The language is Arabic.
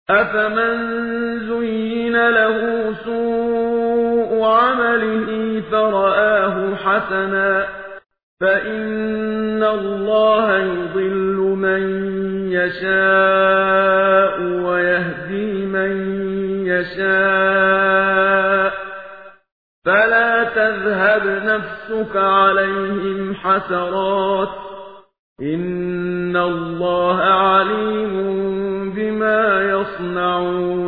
أَفَمَن زُيِّنَ لَهُ سُوءُ عَمَلِهِ فَرَآهُ حَسَنًا فَإِنَّ اللَّهَ يُضِلُّ مَن يَشَاءُ وَيَهْدِي مَن يَشَاءُ فَلَا تَذْهَبْ نَفْسُكَ عَلَيْهِمْ حَسَرَاتٍ ۚ إِنَّ اللَّهَ عَلِيمٌ بِمَا يَصْنَعُونَ